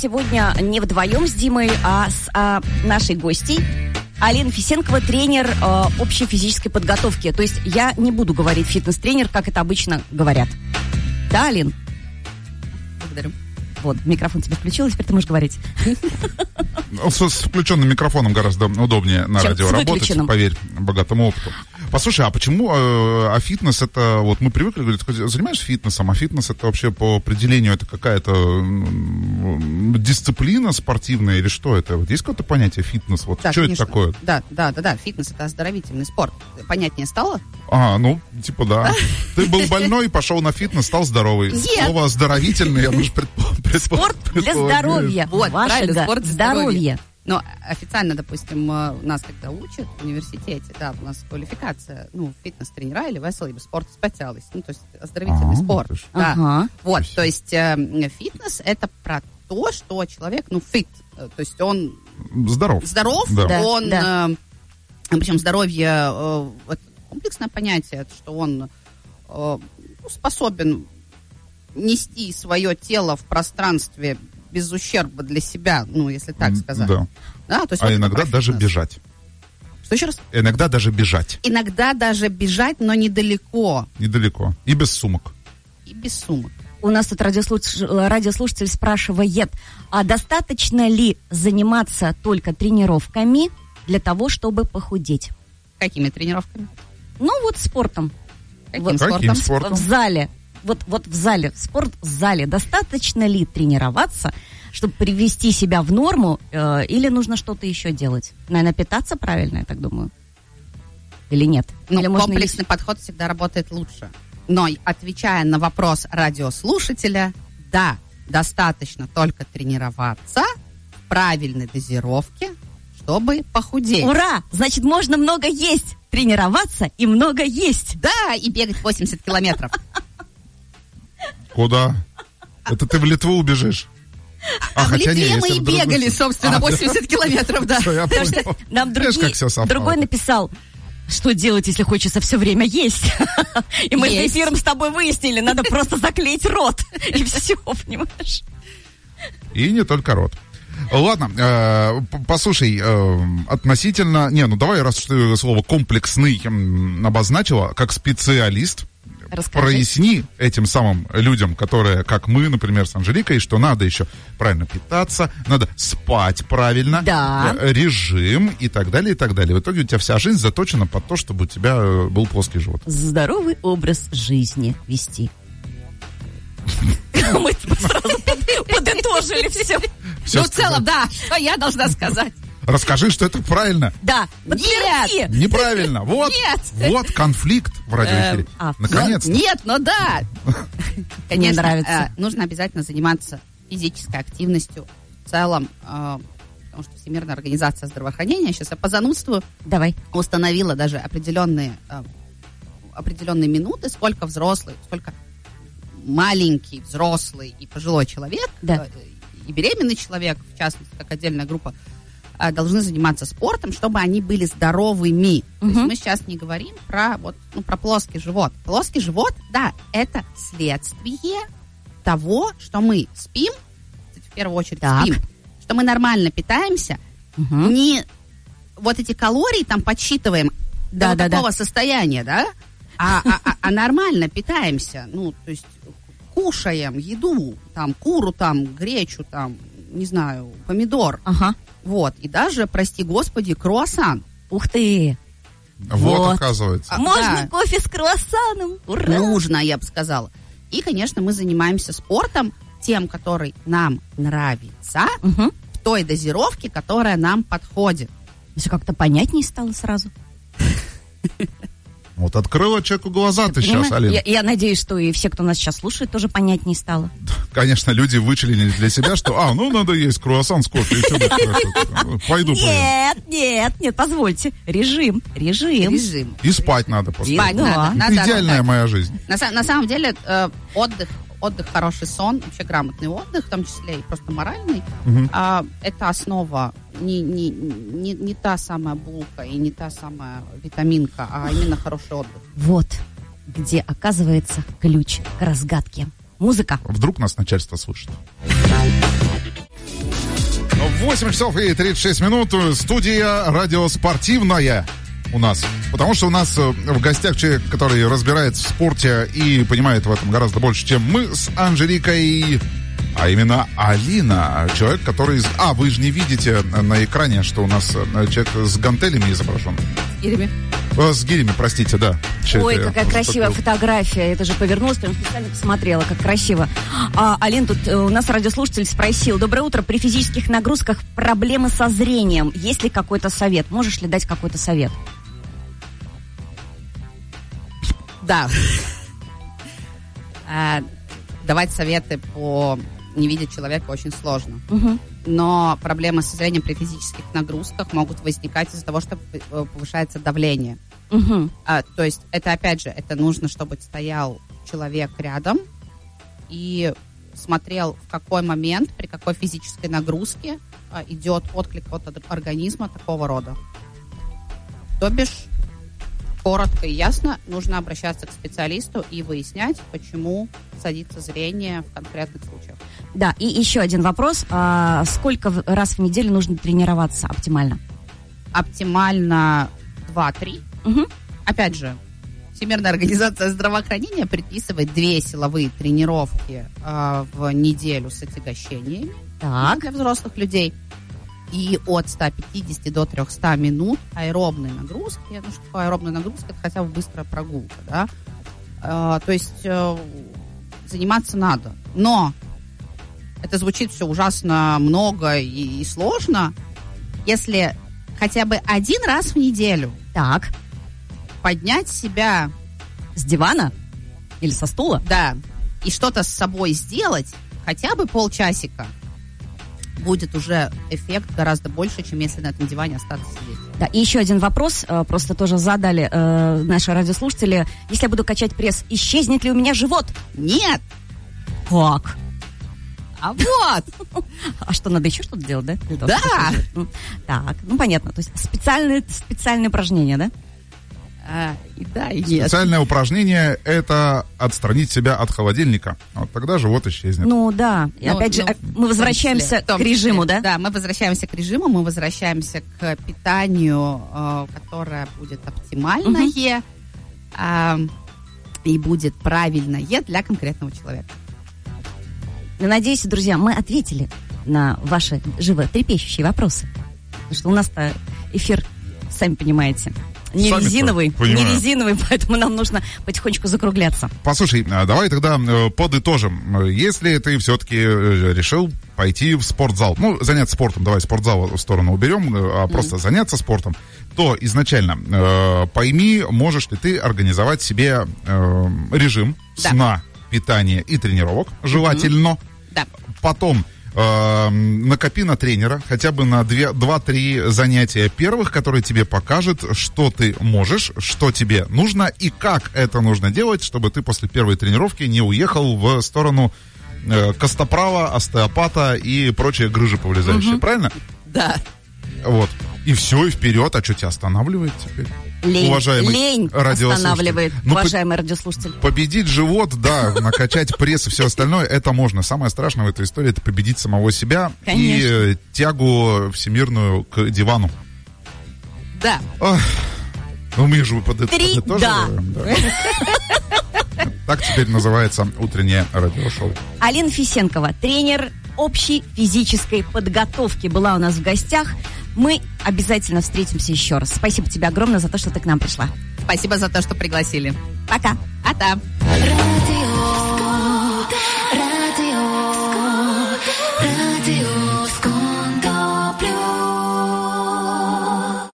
сегодня не вдвоем с Димой, а с нашей гостьей. Алина Фисенкова, тренер общей физической подготовки. То есть я не буду говорить фитнес-тренер, как это обычно говорят. Да, Алин? Благодарю. Вот, микрофон тебе включил, теперь ты можешь говорить. С включенным микрофоном гораздо удобнее на радио работать, поверь, богатому опыту. Послушай, а почему фитнес это, вот мы привыкли говорить, занимаешься фитнесом, а фитнес это вообще по определению это какая-то дисциплина спортивная или что это? Вот есть какое-то понятие фитнес? Вот да, что конечно. это такое? Да, фитнес это оздоровительный спорт. Понятнее стало? Ну, типа да. Ты был больной, пошел на фитнес, стал здоровый. Нет. Слово оздоровительный, я может спорт для здоровья. Вот, правильно, спорт для здоровья. Но официально, допустим, нас когда учат в университете, да, у нас квалификация, фитнес-тренера или веселый спорт специалист, то есть оздоровительный спорт. Да. Вот, то есть фитнес это про то, что человек, fit, то есть он здоров, да. Он, причем здоровье, это комплексное понятие, что он способен нести свое тело в пространстве без ущерба для себя, если так сказать. Да. То есть иногда даже бежать. Что еще раз? Иногда даже бежать. Иногда даже бежать, но недалеко. Недалеко. И без сумок. У нас тут радиослушатель спрашивает, а достаточно ли заниматься только тренировками для того, чтобы похудеть? Какими тренировками? Спортом. Каким спортом? В зале. Вот в зале, спорт в зале. Достаточно ли тренироваться, чтобы привести себя в норму, или нужно что-то еще делать? Наверное, питаться правильно, я так думаю. Или нет? Или комплексный подход всегда работает лучше. Но, отвечая на вопрос радиослушателя, да, достаточно только тренироваться в правильной дозировке, чтобы похудеть. Ура! Значит, можно много есть, тренироваться и много есть. Да, и бегать 80 километров. Куда? Это ты в Литву убежишь? В Литве мы и бегали, собственно, 80 километров, да. Все, я понял. Нам другой написал, что делать, если хочется все время есть. И мы с эфиром с тобой выяснили, надо просто заклеить рот. И все, понимаешь? И не только рот. Ладно, послушай, относительно... давай, раз ты слово «комплексный» обозначила, как специалист, расскажи. Проясни этим самым людям, которые, как мы, например, с Анжеликой, что надо еще правильно питаться, надо спать правильно, режим и так далее, и так далее. В итоге у тебя вся жизнь заточена под то, чтобы у тебя был плоский живот. Здоровый образ жизни вести. Мы сразу подытожили все. В целом, да, что я должна сказать. Расскажи, что это правильно. Да. Нет. Неправильно. Вот. Нет. Вот конфликт в радиоэфире. Наконец-то. Нет, да. Мне нравится. Нужно обязательно заниматься физической активностью в целом, потому что Всемирная организация здравоохранения, сейчас я по занудству установила даже определенные минуты, сколько взрослый, сколько маленький, взрослый и пожилой человек, и беременный человек, в частности, как отдельная группа, должны заниматься спортом, чтобы они были здоровыми. То есть мы сейчас не говорим про плоский живот. Плоский живот, да, это следствие того, что мы спим, в первую очередь спим, что мы нормально питаемся, не вот эти калории там подсчитываем до такого состояния, да, а нормально питаемся, то есть кушаем еду, там, куру, там, гречу, там, не знаю, помидор. Вот, и даже, прости господи, круассан. Ух ты! Вот. Оказывается. Можно кофе с круассаном. Ура! Нужно, я бы сказала. И, конечно, мы занимаемся спортом, тем, который нам нравится, в той дозировке, которая нам подходит. Все как-то понятнее стало сразу. Вот открыла человеку глаза-то сейчас, Алина. Я надеюсь, что и все, кто нас сейчас слушает, тоже понятнее стало. Конечно, люди вычленили для себя, что, надо есть круассан с кофе, и что будет хорошо. Пойду. Нет, позвольте. Режим. И спать надо после. Спать надо. Идеальная моя жизнь. На самом деле, отдых, хороший сон, вообще грамотный отдых, в том числе и просто моральный, это основа, не та самая булка и не та самая витаминка, а именно хороший отдых. Вот где оказывается ключ к разгадке. Музыка. Вдруг нас начальство слышит. 8 часов и 36 минут. Студия радиоспортивная у нас. Потому что у нас в гостях человек, который разбирается в спорте и понимает в этом гораздо больше, чем мы с Анжеликой. А именно Алина. Человек, который... вы же не видите на экране, что у нас человек с гантелями изображен. Гирями. С гирями, простите, да. Ой, какая красивая фотография. Это же повернулась, прям специально посмотрела, как красиво. Алин, тут у нас радиослушатель спросил. Доброе утро. При физических нагрузках проблемы со зрением. Есть ли какой-то совет? Можешь ли дать какой-то совет? Да. Давать советы по не видеть человека очень сложно. Угу. Но проблемы со зрением при физических нагрузках могут возникать из-за того, что повышается давление. Угу. То есть это, опять же, это нужно, чтобы стоял человек рядом и смотрел, в какой момент, при какой физической нагрузке идет отклик от организма такого рода. То бишь, коротко и ясно, нужно обращаться к специалисту и выяснять, почему садится зрение в конкретных случаях. Да, и еще один вопрос. Сколько раз в неделю нужно тренироваться оптимально? Оптимально 2-3. Угу. Опять же, Всемирная организация здравоохранения предписывает 2 силовые тренировки в неделю с отягощениями для взрослых людей. И от 150 до 300 минут аэробной нагрузки. Ну, что такое аэробная нагрузка? Это хотя бы быстрая прогулка, да? То есть заниматься надо. Но это звучит все ужасно много и сложно. Если хотя бы 1 раз в неделю поднять себя с дивана или со стула, да, и что-то с собой сделать, хотя бы полчасика, будет уже эффект гораздо больше, чем если на этом диване остаться сидеть. Да, и еще один вопрос, просто тоже задали наши радиослушатели. Если я буду качать пресс, исчезнет ли у меня живот? Нет! Как? А вот! А что, надо еще что-то делать, да? Да! Так, понятно. То есть специальные упражнения, да? И да, и нет. Специальное упражнение – это отстранить себя от холодильника. Вот тогда живот исчезнет. Ну да. И опять же, мы возвращаемся к режиму, да? Да, мы возвращаемся к режиму, мы возвращаемся к питанию, которое будет оптимальное и будет правильное для конкретного человека. Надеюсь, друзья, мы ответили на ваши животрепещущие вопросы. Потому что у нас-то эфир, сами понимаете, не резиновый, поэтому нам нужно потихонечку закругляться. Послушай, давай тогда подытожим. Если ты все-таки решил пойти в спортзал, заняться спортом, давай спортзал в сторону уберем, а просто заняться спортом, то изначально пойми, можешь ли ты организовать себе режим сна, питания и тренировок, желательно. Да. Потом накопи на тренера хотя бы на 2-3 занятия первых, которые тебе покажут, что ты можешь, что тебе нужно и как это нужно делать, чтобы ты после первой тренировки не уехал в сторону костоправа, остеопата и прочие грыжи повлезающие. Правильно? Да. Вот. И все, и вперед. А что тебя останавливает теперь? Лень останавливает, уважаемый радиослушатель. Победить живот, да, накачать пресс и все остальное, это можно. Самое страшное в этой истории — это победить самого себя. Конечно. И тягу всемирную к дивану. Да. Мы же подытоживаем. Да. Так теперь называется утреннее радиошоу. Алина Фисенкова, тренер общей физической подготовки, была у нас в гостях. Мы обязательно встретимся еще раз. Спасибо тебе огромное за то, что ты к нам пришла. Спасибо за то, что пригласили. Пока. А-та.